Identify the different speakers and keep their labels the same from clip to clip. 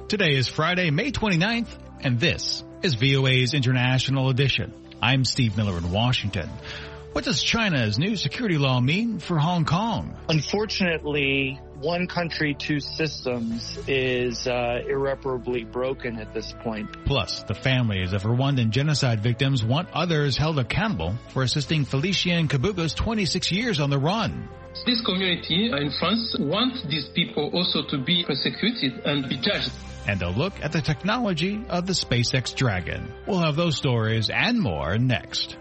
Speaker 1: Today is Friday, May 29th, and this is VOA's International Edition. I'm Steve Miller in Washington. What does China's new security law mean for Hong Kong?
Speaker 2: Unfortunately, one country, two systems is irreparably broken at this point.
Speaker 1: Plus, the families of Rwandan genocide victims want others held accountable for assisting Felicien Kabuga's 26 years on the run.
Speaker 3: This community in France wants these people also to be persecuted and be judged.
Speaker 1: And a look at the technology of the SpaceX Dragon. We'll have those stories and more next.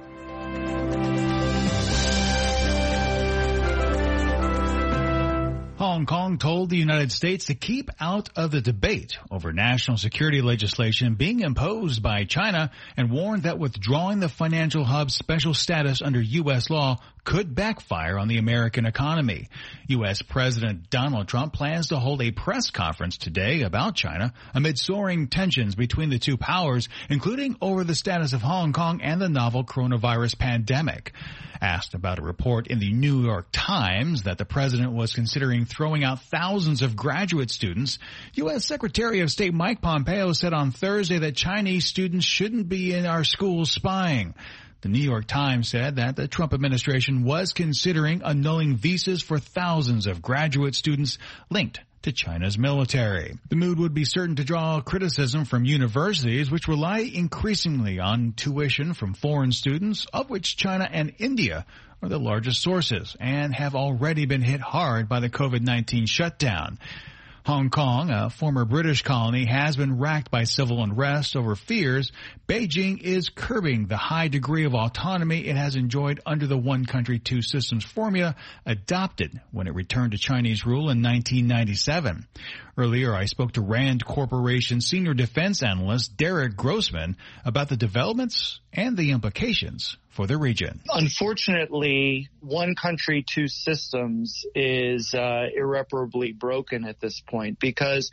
Speaker 1: Hong Kong told the United States to keep out of the debate over national security legislation being imposed by China and warned that withdrawing the financial hub's special status under U.S. law could backfire on the American economy. U.S. President Donald Trump plans to hold a press conference today about China amid soaring tensions between the two powers, including over the status of Hong Kong and the novel coronavirus pandemic. Asked about a report in the New York Times that the president was considering throwing out thousands of graduate students, U.S. Secretary of State Mike Pompeo said on Thursday that Chinese students shouldn't be in our schools spying. The New York Times said that the Trump administration was considering annulling visas for thousands of graduate students linked to China's military. The move would be certain to draw criticism from universities, which rely increasingly on tuition from foreign students, of which China and India are the largest sources and have already been hit hard by the COVID-19 shutdown. Hong Kong, a former British colony, has been racked by civil unrest over fears Beijing is curbing the high degree of autonomy it has enjoyed under the one country, two systems formula adopted when it returned to Chinese rule in 1997. Earlier, I spoke to Rand Corporation senior defense analyst Derek Grossman about the developments and the implications for the region.
Speaker 2: Unfortunately, one country, two systems is irreparably broken at this point because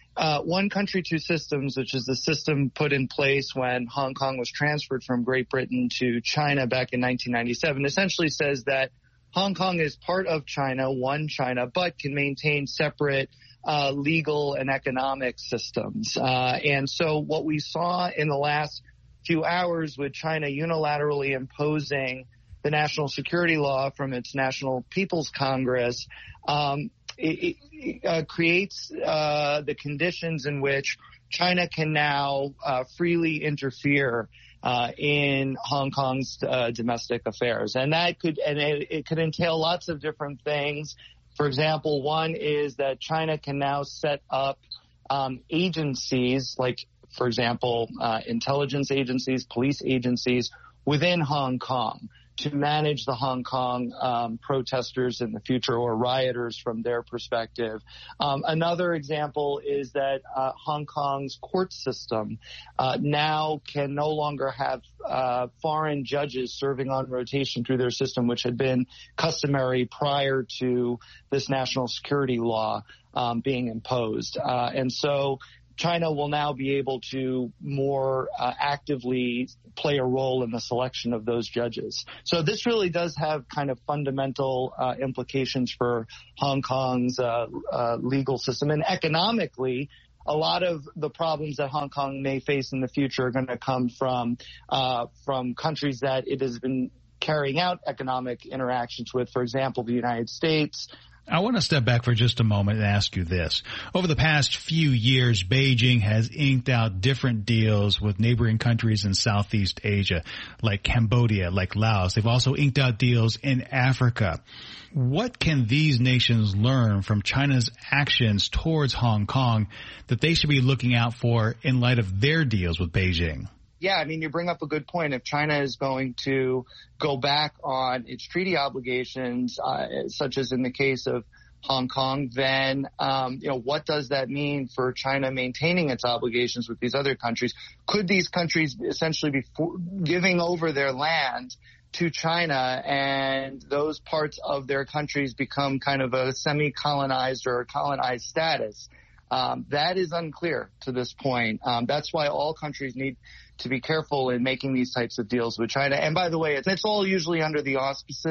Speaker 2: one country, two systems, which is the system put in place when Hong Kong was transferred from Great Britain to China back in 1997, essentially says that Hong Kong is part of China, one China, but can maintain separate legal and economic systems. And so what we saw in the last few hours with China unilaterally imposing the national security law from its National People's Congress, it creates the conditions in which China can now freely interfere in Hong Kong's domestic affairs. And that it could entail lots of different things. For example, one is that China can now set up agencies like, for example, intelligence agencies, police agencies within Hong Kong to manage the Hong Kong protesters in the future or rioters from their perspective. Another example is that Hong Kong's court system now can no longer have foreign judges serving on rotation through their system, which had been customary prior to this national security law being imposed. And so China will now be able to more actively play a role in the selection of those judges. So this really does have kind of fundamental implications for Hong Kong's legal system. And economically, a lot of the problems that Hong Kong may face in the future are going to come from countries that it has been carrying out economic interactions with, for example, the United States.
Speaker 1: I want to step back for just a moment and ask you this. Over the past few years, Beijing has inked out different deals with neighboring countries in Southeast Asia, like Cambodia, like Laos. They've also inked out deals in Africa. What can these nations learn from China's actions towards Hong Kong that they should be looking out for in light of their deals with Beijing?
Speaker 2: Yeah, I mean, you bring up a good point. If China is going to go back on its treaty obligations, such as in the case of Hong Kong, then, what does that mean for China maintaining its obligations with these other countries? Could these countries essentially be giving over their land to China and those parts of their countries become kind of a semi-colonized or colonized status? That is unclear to this point. That's why all countries need to be careful in making these types of deals with China. And by the way, it's all usually under the auspices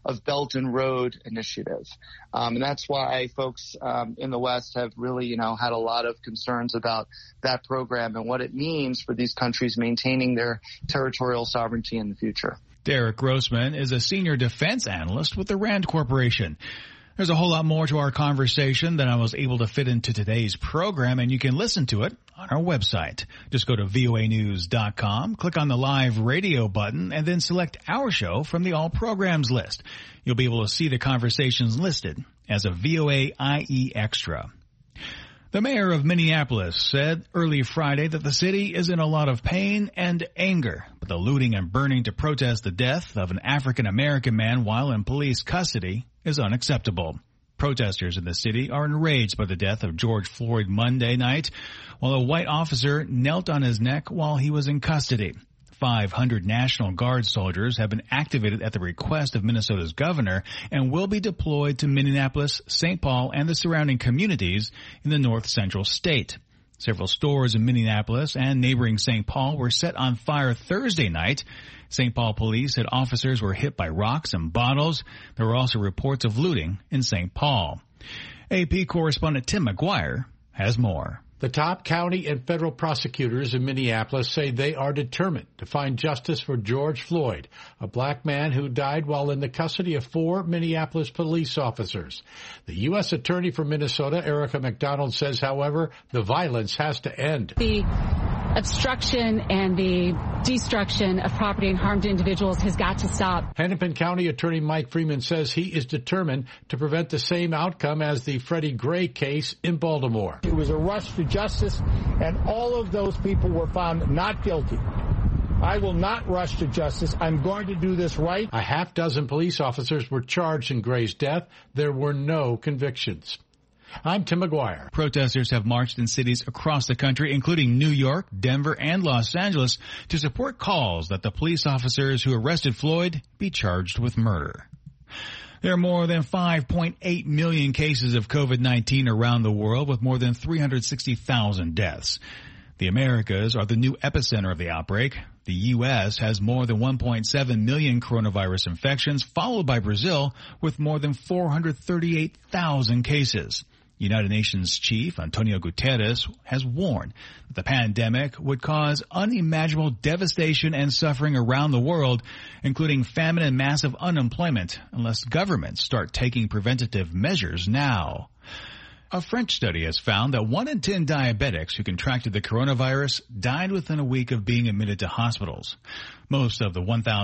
Speaker 2: of Belt and Road Initiative. And that's why folks in the West have really, had a lot of concerns about that program and what it means for these countries maintaining their territorial sovereignty in the future.
Speaker 1: Derek Grossman is a senior defense analyst with the RAND Corporation. There's a whole lot more to our conversation than I was able to fit into today's program, and you can listen to it on our website. Just go to voanews.com, click on the live radio button, and then select our show from the all programs list. You'll be able to see the conversations listed as a VOA IE Extra. The mayor of Minneapolis said early Friday that the city is in a lot of pain and anger, but the looting and burning to protest the death of an African-American man while in police custody is unacceptable. Protesters in the city are enraged by the death of George Floyd Monday night, while a white officer knelt on his neck while he was in custody. 500 National Guard soldiers have been activated at the request of Minnesota's governor and will be deployed to Minneapolis, St. Paul, and the surrounding communities in the north central state. Several stores in Minneapolis and neighboring St. Paul were set on fire Thursday night. St. Paul police said officers were hit by rocks and bottles. There were also reports of looting in St. Paul. AP correspondent Tim McGuire has more.
Speaker 4: The top county and federal prosecutors in Minneapolis say they are determined to find justice for George Floyd, a black man who died while in the custody of 4 Minneapolis police officers. The U.S. Attorney for Minnesota, Erica McDonald, says, however, the violence has to end.
Speaker 5: The obstruction and the destruction of property and harm to individuals has got to stop.
Speaker 4: Hennepin County Attorney Mike Freeman says he is determined to prevent the same outcome as the Freddie Gray case in Baltimore.
Speaker 6: It was a rush to justice, and all of those people were found not guilty. I will not rush to justice. I'm going to do this right.
Speaker 4: A half dozen police officers were charged in Gray's death. There were no convictions. I'm Tim McGuire.
Speaker 1: Protesters have marched in cities across the country, including New York, Denver, and Los Angeles, to support calls that the police officers who arrested Floyd be charged with murder. There are more than 5.8 million cases of COVID-19 around the world, with more than 360,000 deaths. The Americas are the new epicenter of the outbreak. The U.S. has more than 1.7 million coronavirus infections, followed by Brazil with more than 438,000 cases. United Nations Chief Antonio Guterres has warned that the pandemic would cause unimaginable devastation and suffering around the world, including famine and massive unemployment, unless governments start taking preventative measures now. A French study has found that 1 in 10 diabetics who contracted the coronavirus died within a week of being admitted to hospitals. Most of the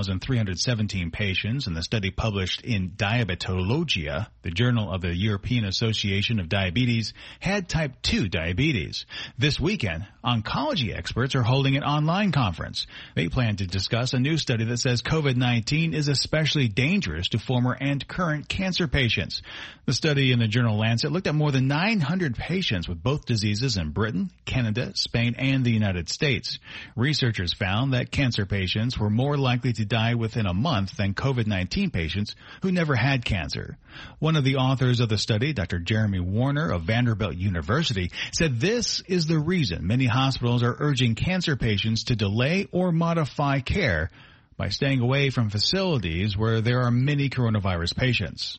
Speaker 1: 1,317 patients in the study published in Diabetologia, the journal of the European Association of Diabetes, had type 2 diabetes. This weekend, oncology experts are holding an online conference. They plan to discuss a new study that says COVID-19 is especially dangerous to former and current cancer patients. The study in the journal Lancet looked at more than 900 patients with both diseases in Britain, Canada, Spain, and the United States. Researchers found that cancer patients were more likely to die within a month than COVID-19 patients who never had cancer. One of the authors of the study, Dr. Jeremy Warner of Vanderbilt University, said this is the reason many hospitals are urging cancer patients to delay or modify care by staying away from facilities where there are many coronavirus patients.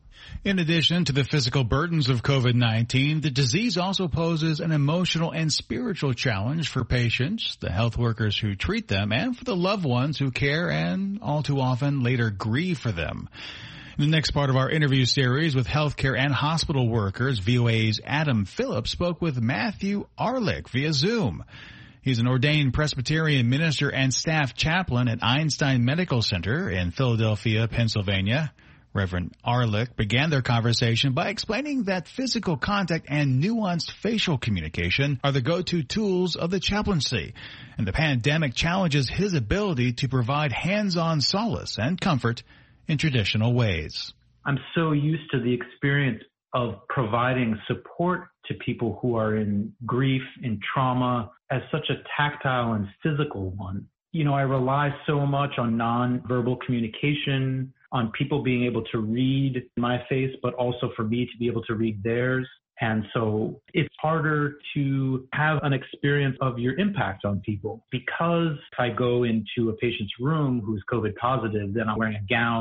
Speaker 1: In addition to the physical burdens of COVID-19, the disease also poses an emotional and spiritual challenge for patients, the health workers who treat them, and for the loved ones who care and all too often later grieve for them. In the next part of our interview series with healthcare and hospital workers, VOA's Adam Phillips spoke with Matthew Arlick via Zoom. He's an ordained Presbyterian minister and staff chaplain at Einstein Medical Center in Philadelphia, Pennsylvania. Reverend Arlick began their conversation by explaining that physical contact and nuanced facial communication are the go-to tools of the chaplaincy, and the pandemic challenges his ability to provide hands-on solace and comfort in traditional ways.
Speaker 7: I'm so used to the experience of providing support to people who are in grief, in trauma, as such a tactile and physical one. You know, I rely so much on nonverbal communication, on people being able to read my face, but also for me to be able to read theirs. And so it's harder to have an experience of your impact on people, because if I go into a patient's room who's COVID positive, then I'm wearing a gown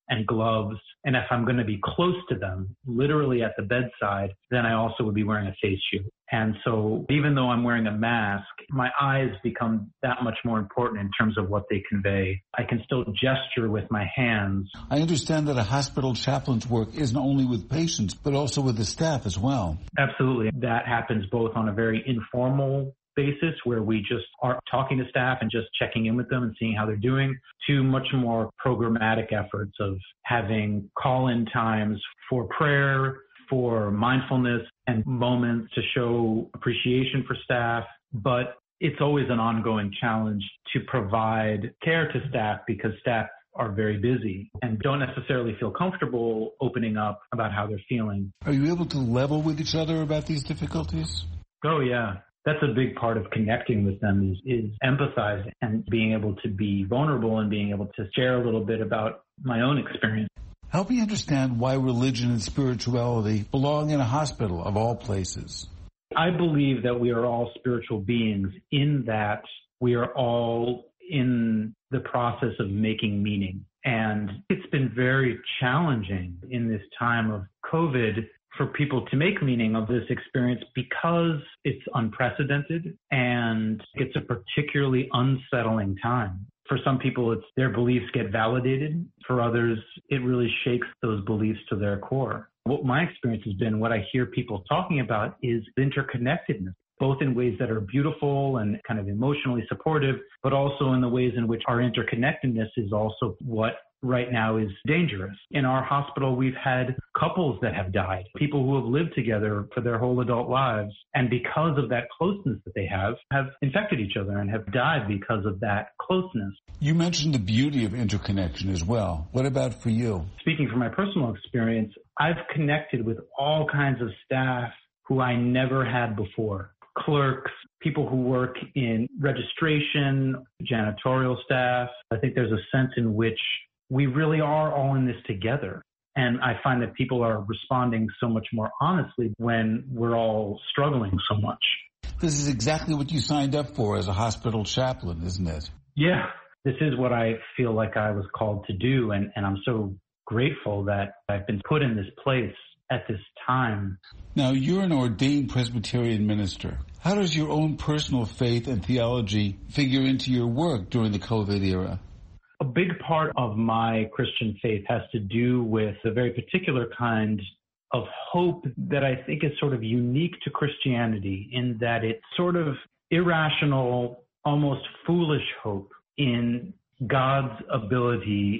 Speaker 7: and gloves. And if I'm going to be close to them, literally at the bedside, then I also would be wearing a face shield. And so even though I'm wearing a mask, my eyes become that much more important in terms of what they convey. I can still gesture with my hands.
Speaker 8: I understand that a hospital chaplain's work isn't only with patients, but also with the staff as well.
Speaker 7: Absolutely. That happens both on a very informal basis where we just are talking to staff and just checking in with them and seeing how they're doing, to much more programmatic efforts of having call-in times for prayer, for mindfulness and moments to show appreciation for staff. But it's always an ongoing challenge to provide care to staff because staff are very busy and don't necessarily feel comfortable opening up about how they're feeling.
Speaker 8: Are you able to level with each other about these difficulties?
Speaker 7: Oh, yeah. That's a big part of connecting with them is empathizing and being able to be vulnerable and being able to share a little bit about my own experience.
Speaker 8: Help me understand why religion and spirituality belong in a hospital of all places.
Speaker 7: I believe that we are all spiritual beings in that we are all in the process of making meaning. And it's been very challenging in this time of COVID for people to make meaning of this experience because it's unprecedented and it's a particularly unsettling time. For some people, it's their beliefs get validated. For others, it really shakes those beliefs to their core. What my experience has been, what I hear people talking about is interconnectedness, both in ways that are beautiful and kind of emotionally supportive, but also in the ways in which our interconnectedness is also what right now is dangerous. In our hospital, we've had couples that have died, people who have lived together for their whole adult lives. And because of that closeness that they have infected each other and have died because of that closeness.
Speaker 8: You mentioned the beauty of interconnection as well. What about for you?
Speaker 7: Speaking from my personal experience, I've connected with all kinds of staff who I never had before. Clerks, people who work in registration, janitorial staff. I think there's a sense in which we really are all in this together. And I find that people are responding so much more honestly when we're all struggling so much.
Speaker 8: This is exactly what you signed up for as a hospital chaplain, isn't it?
Speaker 7: Yeah, this is what I feel like I was called to do. And I'm so grateful that I've been put in this place at this time.
Speaker 8: Now, you're an ordained Presbyterian minister. How does your own personal faith and theology figure into your work during the COVID era?
Speaker 7: A big part of my Christian faith has to do with a very particular kind of hope that I think is sort of unique to Christianity, in that it's sort of irrational, almost foolish hope in God's ability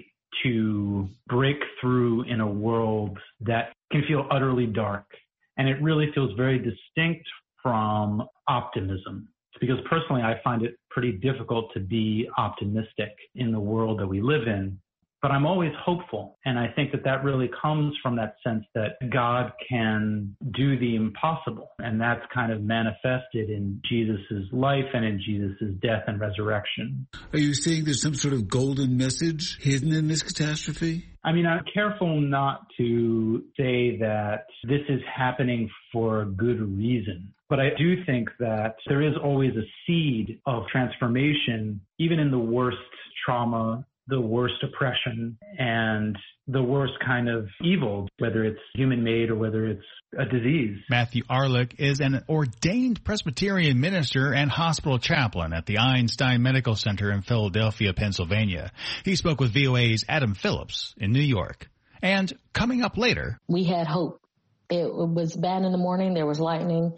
Speaker 7: to break through in a world that can feel utterly dark. And it really feels very distinct from optimism. Because personally, I find it pretty difficult to be optimistic in the world that we live in. But I'm always hopeful. And I think that that really comes from that sense that God can do the impossible. And that's kind of manifested in Jesus' life and in Jesus' death and resurrection.
Speaker 8: Are you saying there's some sort of golden message hidden in this catastrophe?
Speaker 7: I mean, I'm careful not to say that this is happening for a good reason. But I do think that there is always a seed of transformation, even in the worst trauma, the worst oppression, and the worst kind of evil, whether it's human-made or whether it's a disease.
Speaker 1: Matthew Arlick is an ordained Presbyterian minister and hospital chaplain at the Einstein Medical Center in Philadelphia, Pennsylvania. He spoke with VOA's Adam Phillips in New York. And coming up later,
Speaker 9: we had hope. It was bad in the morning. There was lightning.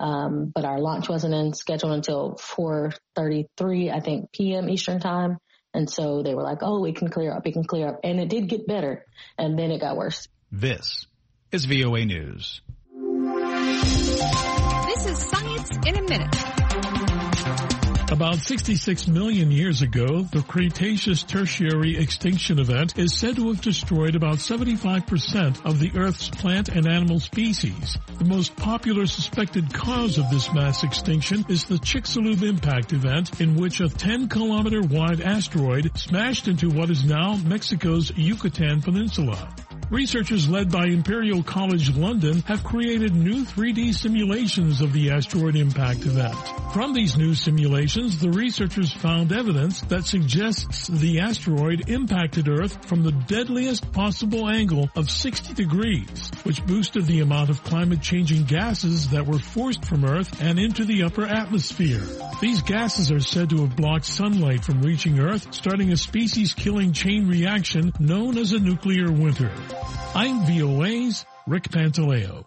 Speaker 9: But our launch wasn't scheduled until 4:33, I think, p.m. Eastern time. And so they were like, oh, we can clear up. And it did get better. And then it got worse.
Speaker 1: This is VOA News.
Speaker 10: This is Science in a Minute.
Speaker 11: About 66 million years ago, the Cretaceous Tertiary extinction event is said to have destroyed about 75% of the Earth's plant and animal species. The most popular suspected cause of this mass extinction is the Chicxulub impact event, in which a 10-kilometer wide asteroid smashed into what is now Mexico's Yucatan Peninsula. Researchers led by Imperial College London have created new 3D simulations of the asteroid impact event. From these new simulations, the researchers found evidence that suggests the asteroid impacted Earth from the deadliest possible angle of 60 degrees, which boosted the amount of climate-changing gases that were forced from Earth and into the upper atmosphere. These gases are said to have blocked sunlight from reaching Earth, starting a species-killing chain reaction known as a nuclear winter. I'm VOA's Rick Pantaleo.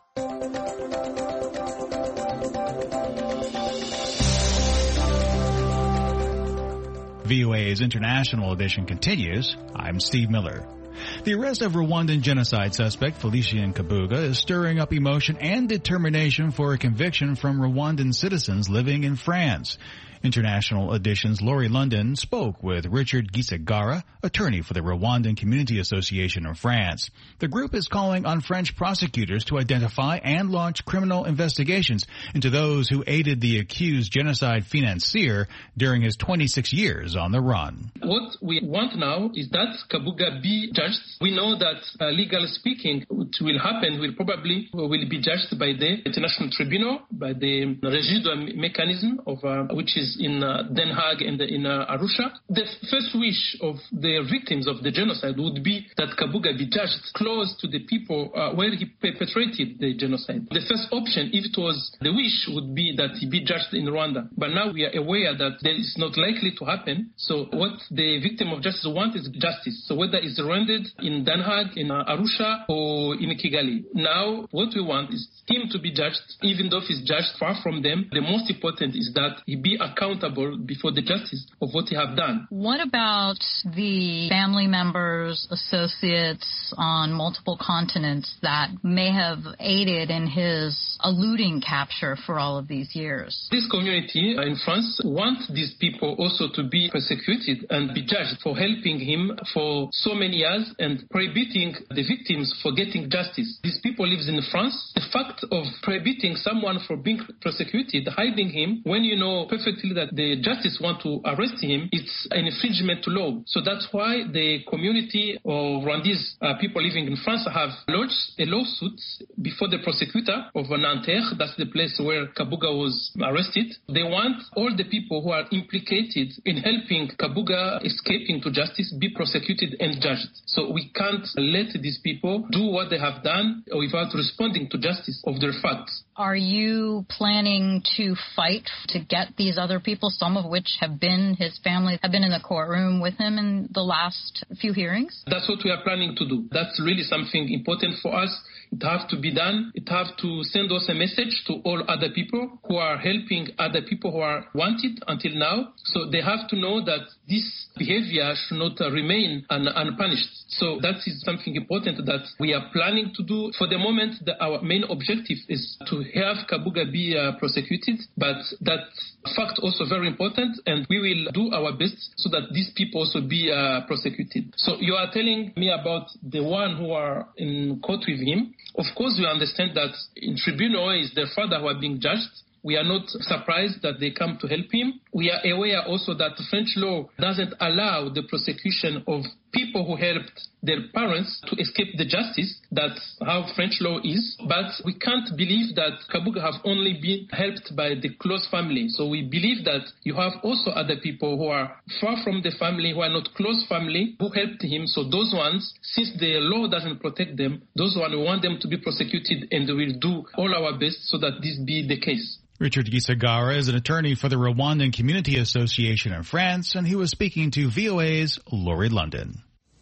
Speaker 1: VOA's International Edition continues. I'm Steve Miller. The arrest of Rwandan genocide suspect Felicien Kabuga is stirring up emotion and determination for a conviction from Rwandan citizens living in France. International Edition's Lori London spoke with Richard Gisagara, attorney for the Rwandan Community Association in France. The group is calling on French prosecutors to identify and launch criminal investigations into those who aided the accused genocide financier during his 26 years on the run.
Speaker 3: What we want now is that Kabuga be judged. We know that legally speaking, what will happen will probably be judged by the International Tribunal, by the residual mechanism of which is in Den Haag and in Arusha. The first wish of the victims of the genocide would be that Kabuga be judged close to the people where he perpetrated the genocide. The first option, if it was the wish, would be that he be judged in Rwanda. But now we are aware that that is not likely to happen. So what the victim of justice wants is justice. So whether it's rendered in Den Haag, in Arusha, or in Kigali. Now what we want is him to be judged, even though he's judged far from them. The most important is that he be accountable before the justice of what he have done.
Speaker 12: What about the family members, associates on multiple continents that may have aided in his eluding capture for all of these years?
Speaker 3: This community in France wants these people also to be persecuted and be judged for helping him for so many years and prohibiting the victims for getting justice. These people live in France. The fact of prohibiting someone for being prosecuted, hiding him, when you know perfectly that the justice want to arrest him, it's an infringement to law. So that's why the community of Rwandese people living in France have lodged a lawsuit before the prosecutor of Nanterre. That's the place where Kabuga was arrested. They want all the people who are implicated in helping Kabuga escaping to justice be prosecuted and judged. So we can't let these people do what they have done without responding to justice of their facts.
Speaker 12: Are you planning to fight to get these other people, some of which have been his family, have been in the courtroom with him in the last few hearings?
Speaker 3: That's what we are planning to do. That's really something important for us. It has to be done. It has to send us a message to all other people who are helping other people who are wanted until now. So they have to know that this behavior should not remain unpunished. So that is something important that we are planning to do. For the moment, our main objective is to have Kabuga be prosecuted, but that fact also very important, and we will do our best so that these people also be prosecuted. So you are telling me about the one who are in court with him. Of course, we understand that in tribunal is their father who are being judged. We are not surprised that they come to help him. We are aware also that French law doesn't allow the prosecution of people who helped their parents to escape the justice. That's how French law is. But we can't believe that Kabuga have only been helped by the close family. So we believe that you have also other people who are far from the family, who are not close family, who helped him. So those ones, since the law doesn't protect them, those ones, we want them to be prosecuted, and we will do all our best so that this be the case.
Speaker 1: Richard Gisagara is an attorney for the Rwandan Community Association in France, and he was speaking to VOA's Lori London.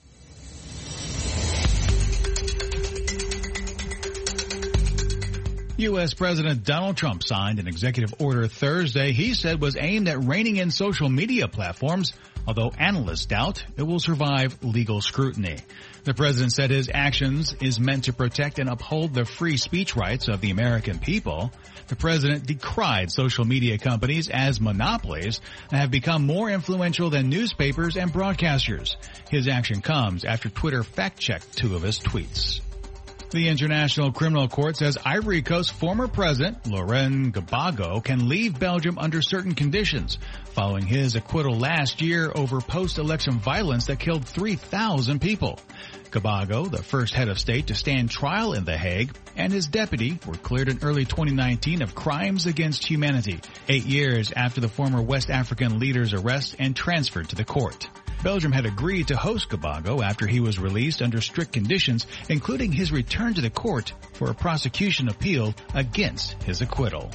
Speaker 1: U.S. President Donald Trump signed an executive order Thursday he said was aimed at reining in social media platforms, although analysts doubt it will survive legal scrutiny. The president said his actions is meant to protect and uphold the free speech rights of the American people. The president decried social media companies as monopolies and have become more influential than newspapers and broadcasters. His action comes after Twitter fact-checked two of his tweets. The International Criminal Court says Ivory Coast former president Laurent Gbagbo can leave Belgium under certain conditions, following his acquittal last year over post-election violence that killed 3,000 people. Gbagbo, the first head of state to stand trial in The Hague, and his deputy were cleared in early 2019 of crimes against humanity, 8 years after the former West African leader's arrest and transferred to the court. Belgium had agreed to host Gbagbo after he was released under strict conditions, including his return to the court for a prosecution appeal against his acquittal.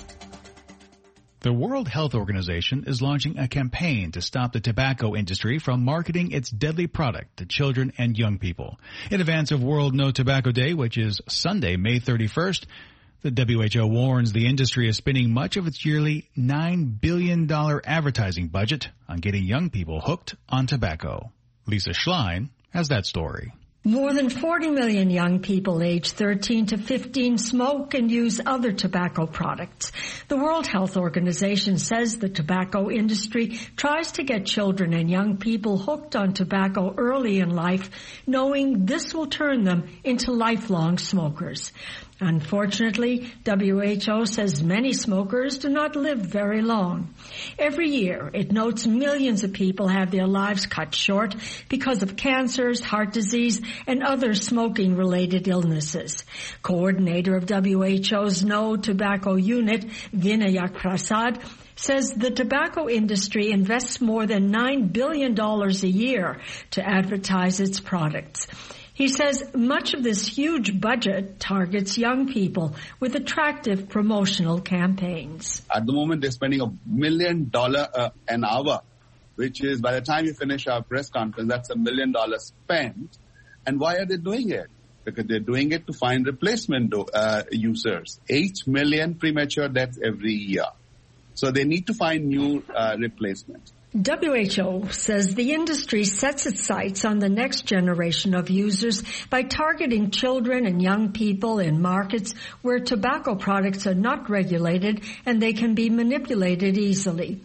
Speaker 1: The World Health Organization is launching a campaign to stop the tobacco industry from marketing its deadly product to children and young people. In advance of World No Tobacco Day, which is Sunday, May 31st, the WHO warns the industry is spending much of its yearly $9 billion advertising budget on getting young people hooked on tobacco. Lisa Schlein has that story.
Speaker 13: More than 40 million young people aged 13 to 15 smoke and use other tobacco products. The World Health Organization says the tobacco industry tries to get children and young people hooked on tobacco early in life, knowing this will turn them into lifelong smokers. Unfortunately, WHO says many smokers do not live very long. Every year, it notes millions of people have their lives cut short because of cancers, heart disease, and other smoking-related illnesses. Coordinator of WHO's No Tobacco Unit, Vinayak Prasad, says the tobacco industry invests more than $9 billion a year to advertise its products. He says much of this huge budget targets young people with attractive promotional campaigns.
Speaker 14: At the moment, they're spending $1 million an hour, which is, by the time you finish our press conference, that's $1 million spent. And why are they doing it? Because they're doing it to find replacement users. 8 million premature deaths every year. So they need to find new replacements.
Speaker 13: WHO says the industry sets its sights on the next generation of users by targeting children and young people in markets where tobacco products are not regulated and they can be manipulated easily.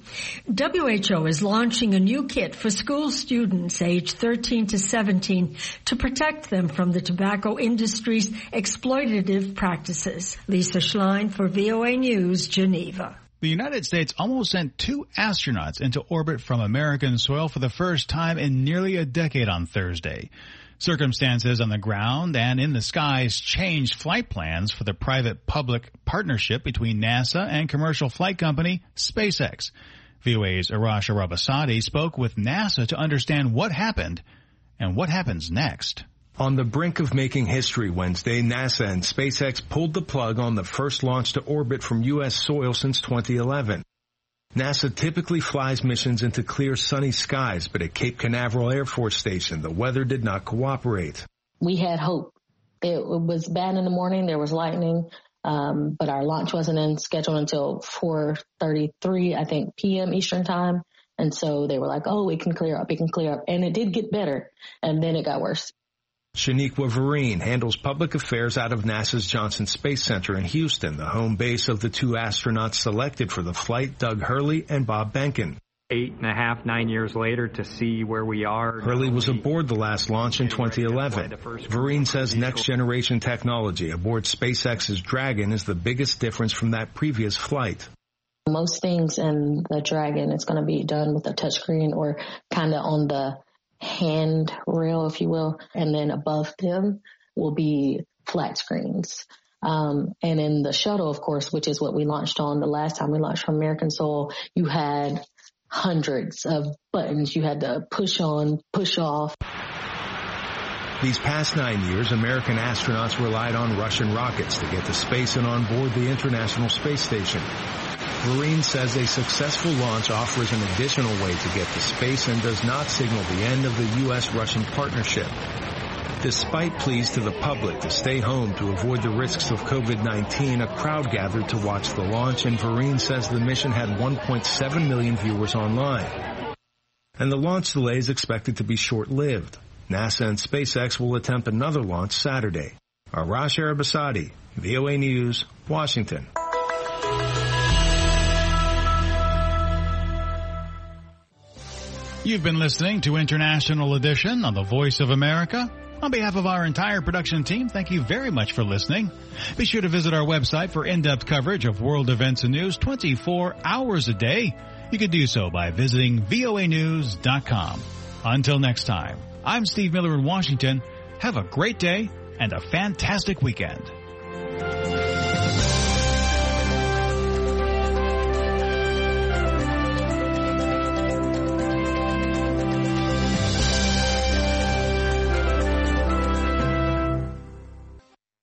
Speaker 13: WHO is launching a new kit for school students aged 13 to 17 to protect them from the tobacco industry's exploitative practices. Lisa Schlein for VOA News, Geneva.
Speaker 1: The United States almost sent 2 astronauts into orbit from American soil for the first time in nearly a decade on Thursday. Circumstances on the ground and in the skies changed flight plans for the private-public partnership between NASA and commercial flight company SpaceX. VOA's Arash Arabasadi spoke with NASA to understand what happened and what happens next.
Speaker 15: On the brink of making history Wednesday, NASA and SpaceX pulled the plug on the first launch to orbit from U.S. soil since 2011. NASA typically flies missions into clear, sunny skies, but at Cape Canaveral Air Force Station, the weather did not cooperate.
Speaker 9: We had hope. It was bad in the morning. There was lightning, but our launch wasn't scheduled until 4:33, I think, p.m. Eastern time. And so they were like, oh, it can clear up. And it did get better, and then it got worse.
Speaker 15: Shaniqua Vereen handles public affairs out of NASA's Johnson Space Center in Houston, the home base of the 2 astronauts selected for the flight, Doug Hurley and Bob Behnken.
Speaker 16: 8.5, 9 years later to see where we are.
Speaker 15: Hurley was aboard the last launch in 2011. Vereen says next-generation technology aboard SpaceX's Dragon is the biggest difference from that previous flight.
Speaker 9: Most things in the Dragon, it's going to be done with a touchscreen or kind of on the hand rail, if you will, and then above them will be flat screens. And in the shuttle, of course, which is what we launched on the last time we launched from American soil, you had hundreds of buttons you had to push on, push off.
Speaker 15: These past 9 years, American astronauts relied on Russian rockets to get to space and on board the International Space Station. Vereen says a successful launch offers an additional way to get to space and does not signal the end of the U.S.-Russian partnership. Despite pleas to the public to stay home to avoid the risks of COVID-19, a crowd gathered to watch the launch, and Vereen says the mission had 1.7 million viewers online. And the launch delay is expected to be short-lived. NASA and SpaceX will attempt another launch Saturday. Arash Arabasadi, VOA News, Washington.
Speaker 1: You've been listening to International Edition on the Voice of America. On behalf of our entire production team, thank you very much for listening. Be sure to visit our website for in-depth coverage of world events and news 24 hours a day. You can do so by visiting voanews.com. Until next time, I'm Steve Miller in Washington. Have a great day and a fantastic weekend.